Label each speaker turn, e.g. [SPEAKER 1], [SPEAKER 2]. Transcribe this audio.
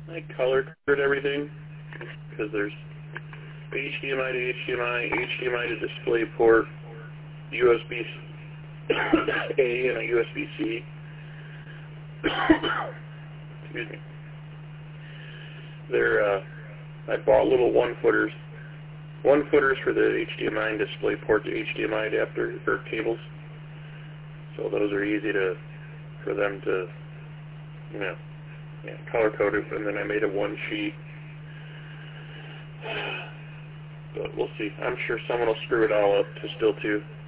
[SPEAKER 1] I color-coded everything because there's HDMI to HDMI, HDMI to DisplayPort, USB A and a USB C. Excuse me. I bought little 1-footers. 1-footers for the HDMI and DisplayPort to HDMI adapter or cables. So those are easy for them to, color coded. And then I made a 1-sheet. But we'll see. I'm sure someone will screw it all up still too.